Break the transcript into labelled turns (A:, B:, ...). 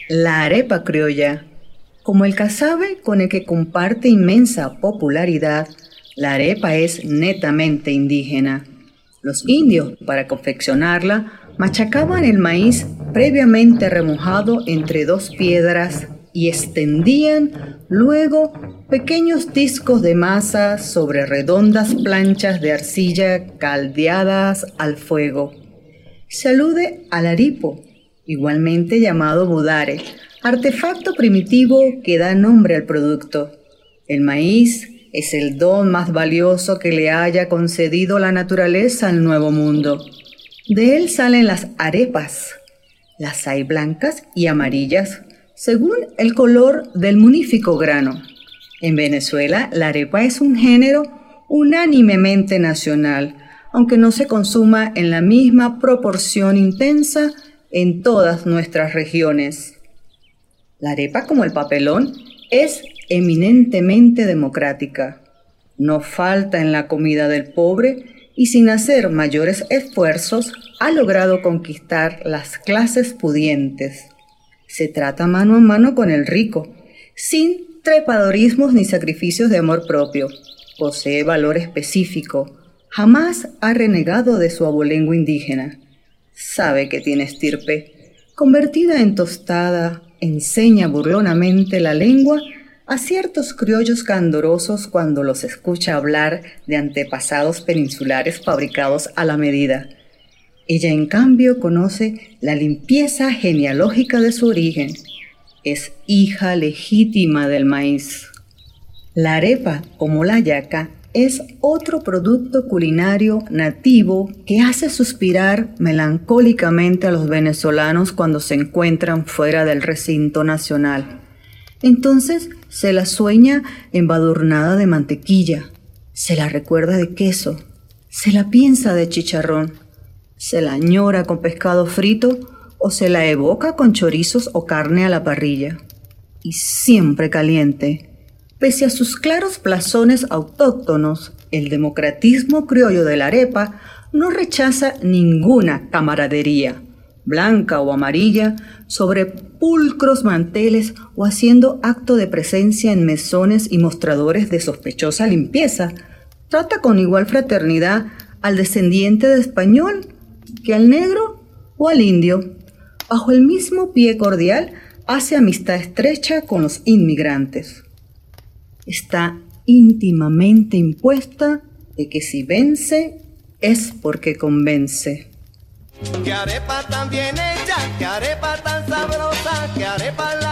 A: La arepa criolla. Como el casabe con el que comparte inmensa popularidad, la arepa es netamente indígena. Los indios, para confeccionarla, machacaban el maíz previamente remojado entre dos piedras y extendían luego pequeños discos de masa sobre redondas planchas de arcilla caldeadas al fuego. Se alude al aripo, igualmente llamado budare, artefacto primitivo que da nombre al producto. El maíz es el don más valioso que le haya concedido la naturaleza al Nuevo Mundo. De él salen las arepas. Las hay blancas y amarillas, según el color del munífico grano. En Venezuela, la arepa es un género unánimemente nacional, aunque no se consuma en la misma proporción intensa en todas nuestras regiones. La arepa, como el papelón, es eminentemente democrática. No falta en la comida del pobre y sin hacer mayores esfuerzos ha logrado conquistar las clases pudientes. Se trata mano a mano con el rico, sin trepadorismos ni sacrificios de amor propio. Posee valor específico. Jamás ha renegado de su abolengo indígena. Sabe que tiene estirpe. Convertida en tostada, enseña burlonamente la lengua a ciertos criollos candorosos cuando los escucha hablar de antepasados peninsulares fabricados a la medida. Ella, en cambio, conoce la limpieza genealógica de su origen. Es hija legítima del maíz. La arepa, como la hallaca, es otro producto culinario nativo que hace suspirar melancólicamente a los venezolanos cuando se encuentran fuera del recinto nacional. Entonces se la sueña embadurnada de mantequilla, se la recuerda de queso, se la piensa de chicharrón, se la añora con pescado frito o se la evoca con chorizos o carne a la parrilla. Y siempre caliente. Pese a sus claros blasones autóctonos, el democratismo criollo de la arepa no rechaza ninguna camaradería, blanca o amarilla, sobre pulcros manteles o haciendo acto de presencia en mesones y mostradores de sospechosa limpieza. Trata con igual fraternidad al descendiente de español que al negro o al indio. Bajo el mismo pie cordial hace amistad estrecha con los inmigrantes. Está íntimamente impuesta de que si vence es porque convence.
B: Que arepa tan bien hecha, que arepa tan sabrosa, que arepa